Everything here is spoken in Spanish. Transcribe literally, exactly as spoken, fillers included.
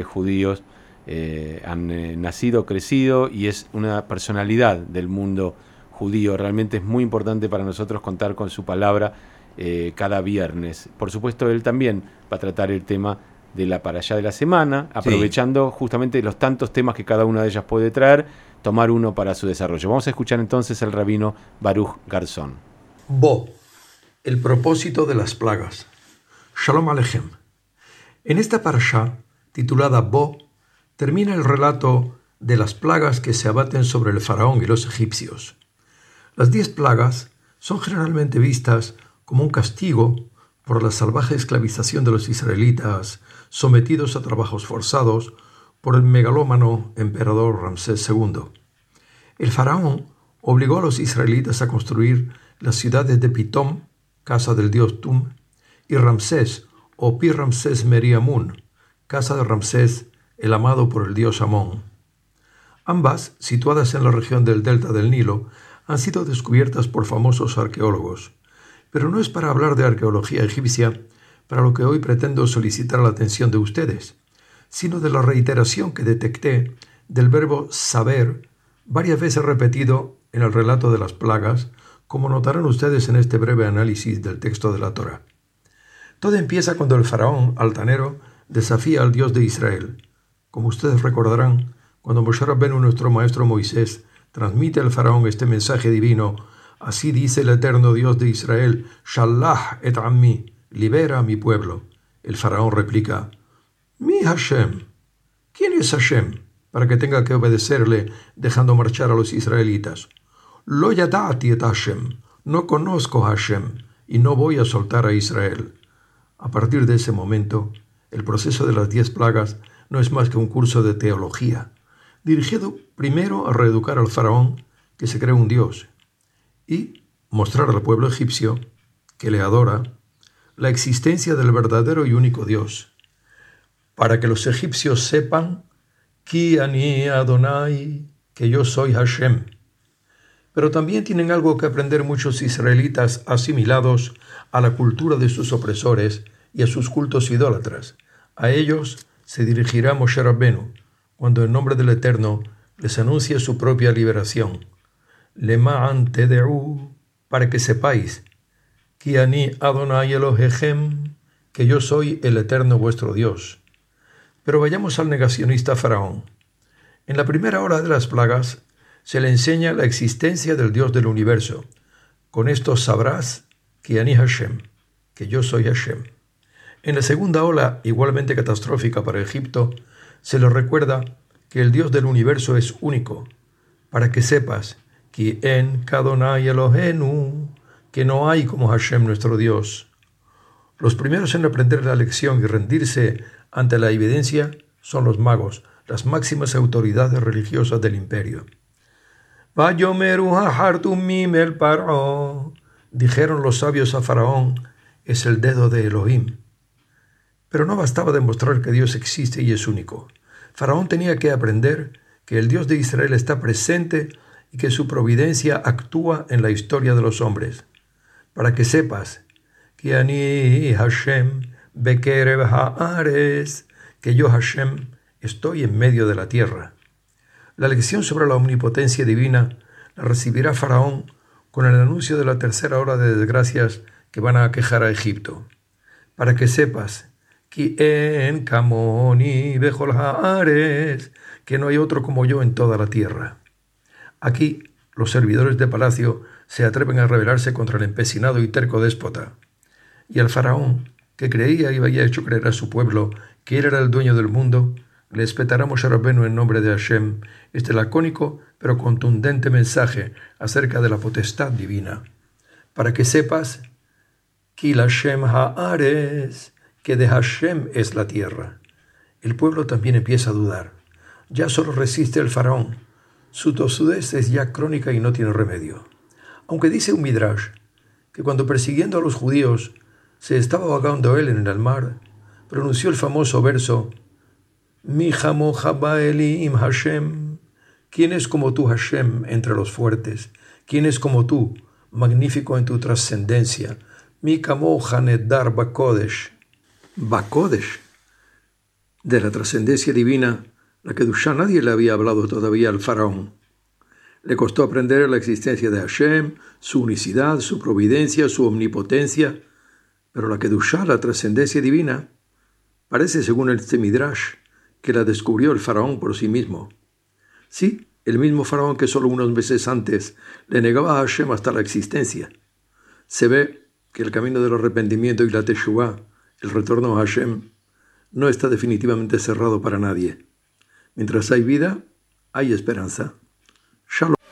judíos eh, han eh, nacido, crecido, y es una personalidad del mundo judío. Realmente es muy importante para nosotros contar con su palabra eh, cada viernes. Por supuesto, él también va a tratar el tema de la parashá de la semana, aprovechando sí. justamente los tantos temas que cada una de ellas puede traer, tomar uno para su desarrollo. Vamos a escuchar entonces al rabino Baruch Garzón. Bo, el propósito de las plagas. Shalom Aleichem. En esta parashá, titulada Bo, termina el relato de las plagas que se abaten sobre el faraón y los egipcios. Las diez plagas son generalmente vistas como un castigo por la salvaje esclavización de los israelitas sometidos a trabajos forzados por el megalómano emperador Ramsés segundo. El faraón obligó a los israelitas a construir las ciudades de Pitom, casa del dios Tum, y Ramsés o Pi Ramsés Meriamun, casa de Ramsés, el amado por el dios Amón. Ambas, situadas en la región del delta del Nilo, han sido descubiertas por famosos arqueólogos. Pero no es para hablar de arqueología egipcia para lo que hoy pretendo solicitar la atención de ustedes, sino de la reiteración que detecté del verbo saber, varias veces repetido en el relato de las plagas, como notarán ustedes en este breve análisis del texto de la Torá. Todo empieza cuando el faraón altanero desafía al Dios de Israel. Como ustedes recordarán, cuando Moshe Rabbenu, nuestro maestro Moisés, transmite al faraón este mensaje divino: así dice el eterno Dios de Israel, Shalach et ammi, libera a mi pueblo. El faraón replica: Mi Hashem, ¿quién es Hashem para que tenga que obedecerle dejando marchar a los israelitas? Lo yadati et Hashem, no conozco a Hashem y no voy a soltar a Israel. A partir de ese momento, el proceso de las diez plagas no es más que un curso de teología, dirigido primero a reeducar al faraón, que se cree un dios, y mostrar al pueblo egipcio, que le adora, la existencia del verdadero y único Dios, para que los egipcios sepan Ki ani Adonai, que yo soy Hashem. Pero también tienen algo que aprender muchos israelitas asimilados a la cultura de sus opresores y a sus cultos idólatras. A ellos se dirigirá Moshe Rabbenu, cuando en nombre del Eterno les anuncie su propia liberación. Lema'an tedeu, para que sepáis, Ki ani Adonai Elohechem, que yo soy el Eterno vuestro Dios. Pero vayamos al negacionista faraón. En la primera hora de las plagas se le enseña la existencia del Dios del universo. Con esto sabrás Ki ani Hashem, que yo soy Hashem. En la segunda ola, igualmente catastrófica para Egipto, se le recuerda que el Dios del universo es único, para que sepas Ki en Kadonai Elohenu, que no hay como Hashem nuestro Dios. Los primeros en aprender la lección y rendirse ante la evidencia son los magos, las máximas autoridades religiosas del imperio. Dijeron los sabios a Faraón, es el dedo de Elohim. Pero no bastaba demostrar que Dios existe y es único. Faraón tenía que aprender que el Dios de Israel está presente y que su providencia actúa en la historia de los hombres. Para que sepas que ani Hashem bekerev haaretz, que yo Hashem estoy en medio de la tierra. La lección sobre la omnipotencia divina la recibirá Faraón con el anuncio de la tercera hora de desgracias que van a aquejar a Egipto. Para que sepas Ki en kamoni bechol haaretz, que no hay otro como yo en toda la tierra. Aquí los servidores de palacio se atreven a rebelarse contra el empecinado y terco déspota. Y al faraón, que creía y había hecho creer a su pueblo que él era el dueño del mundo, le espetará Moshe Rabbenu en nombre de Hashem este lacónico pero contundente mensaje acerca de la potestad divina. Para que sepas Ki Hashem haaretz, que de Hashem es la tierra. El pueblo también empieza a dudar. Ya solo resiste el faraón. Su tosudez es ya crónica y no tiene remedio. Aunque dice un midrash que cuando persiguiendo a los judíos se estaba ahogando él en el mar, pronunció el famoso verso Mi jamo jabaeli im Hashem, ¿quién es como tú, Hashem, entre los fuertes? ¿Quién es como tú, magnífico en tu trascendencia? Mi kamo hanedar bakodesh. Bakodesh. De la trascendencia divina, la Kedushá nadie le había hablado todavía al faraón. Le costó aprender la existencia de Hashem, su unicidad, su providencia, su omnipotencia, pero la Kedushá, la trascendencia divina, parece, según el Midrash, que la descubrió el faraón por sí mismo. Sí, el mismo faraón que solo unos meses antes le negaba a Hashem hasta la existencia. Se ve que el camino del arrepentimiento y la Teshuvá, el retorno a Hashem, no está definitivamente cerrado para nadie. Mientras hay vida, hay esperanza. Shalom.